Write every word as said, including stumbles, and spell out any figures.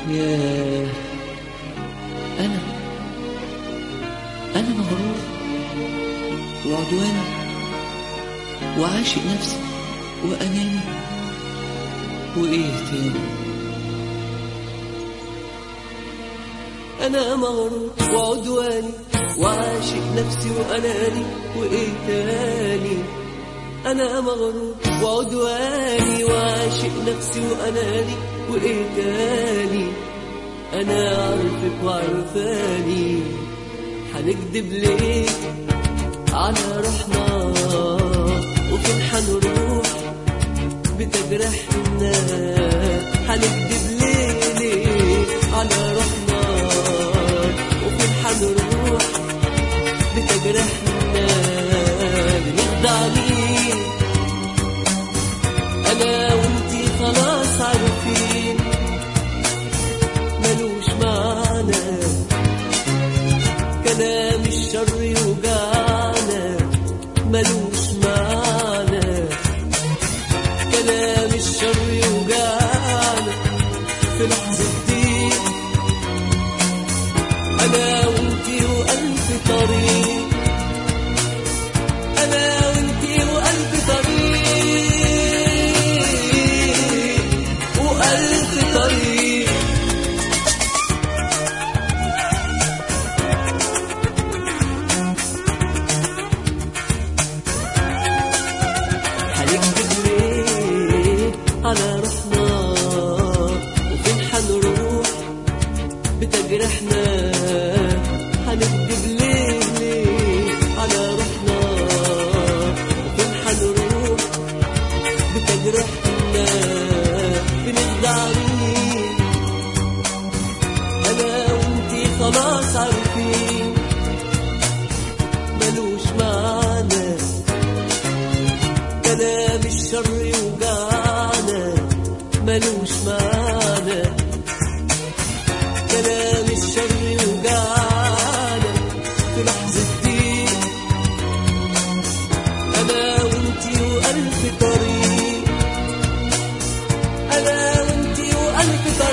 ياه، أنا أنا مغرور وعدواني وعاشق نفسي وأناني، وإيه تاني؟ أنا مغرور وعدواني وعاشق نفسي وأناني، وإيه تاني؟ أنا مغرور وعدواني وعاشق نفسي وأناني، وإيه تاني؟ أنا عارفك وعرفاني، حنكدب ليه على روحنا؟ وفين حنروح بتجرحنا؟ حنكدب ليه ليه على روحنا؟ وفين حنروح بتجرحنا؟ بنخدع مين؟ أنا وانتي خلاص عارفين ملوش معنى كلام الشر يوجعنا، ملوش معنى كلام الشر يوجعنا في لحظة دي. أنا وانتي وألف طريق، أنا وانتي وألف طريق وألف طريق. حنكدب ليه على روحنا؟ وفين حنروح بتجرحنا؟ حنكدب ليه ليه على روحنا؟ وفين حنروح بتجرحنا؟ بنخدع مين؟ أنا وانتي خلاص عارفين ملوش معنى كلام الشر يوجعنا، ملوش معنى كلام الشر يوجعنا في لحظة دي. أنا وانتي وألف طريق، أنا وانتي وألف طريق.